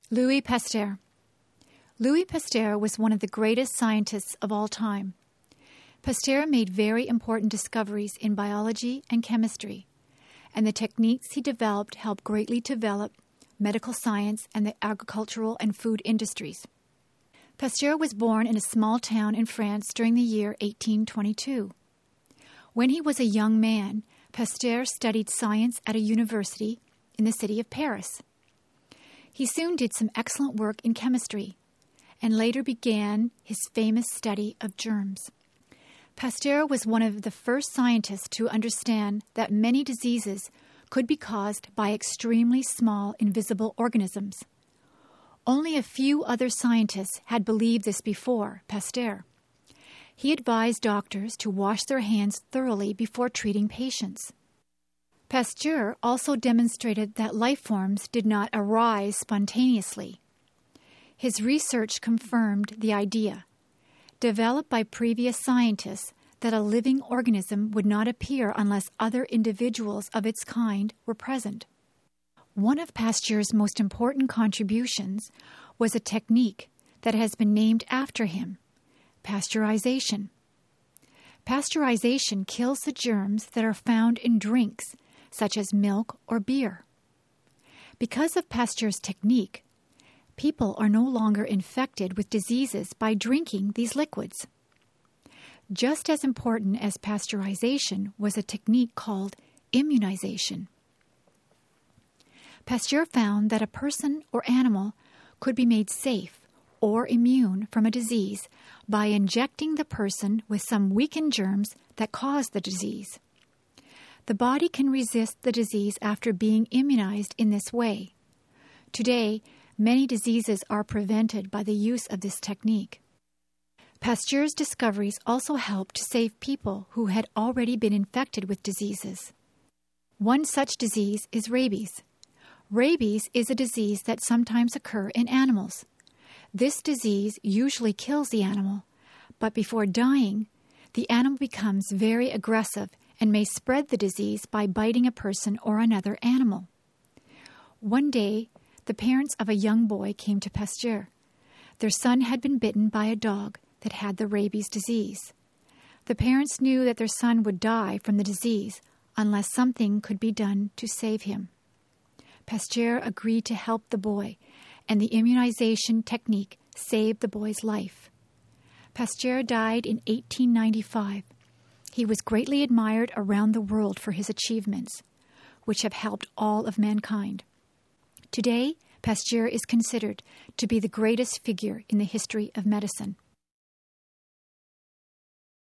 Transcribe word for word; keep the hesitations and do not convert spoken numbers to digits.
Louis Pasteur. Louis Pasteur was one of the greatest scientists of all time. Pasteur made very important discoveries in biology and chemistry, and the techniques he developed helped greatly develop medical science and the agricultural and food industries. Pasteur was born in a small town in France during the year eighteen twenty-two. When he was a young man, Pasteur studied science at a university in the city of Paris. He soon did some excellent work in chemistry, and later began his famous study of germs. Pasteur was one of the first scientists to understand that many diseases could be caused by extremely small invisible organisms. Only a few other scientists had believed this before Pasteur. He advised doctors to wash their hands thoroughly before treating patients. Pasteur also demonstrated that life forms did not arise spontaneously. His research confirmed the idea, developed by previous scientists, that a living organism would not appear unless other individuals of its kind were present. One of Pasteur's most important contributions was a technique that has been named after him, pasteurization. Pasteurization kills the germs that are found in drinks, such as milk or beer. Because of Pasteur's technique, people are no longer infected with diseases by drinking these liquids. Just as important as pasteurization was a technique called immunization. Pasteur found that a person or animal could be made safe or immune from a disease by injecting the person with some weakened germs that cause the disease. The body can resist the disease after being immunized in this way. Today, many diseases are prevented by the use of this technique. Pasteur's discoveries also helped to save people who had already been infected with diseases. One such disease is rabies. Rabies is a disease that sometimes occurs in animals. This disease usually kills the animal, but before dying, the animal becomes very aggressive and may spread the disease by biting a person or another animal. One day, the parents of a young boy came to Pasteur. Their son had been bitten by a dog that had the rabies disease. The parents knew that their son would die from the disease unless something could be done to save him. Pasteur agreed to help the boy, and the immunization technique saved the boy's life. Pasteur died in eighteen ninety-five. He was greatly admired around the world for his achievements, which have helped all of mankind. Today, Pasteur is considered to be the greatest figure in the history of medicine.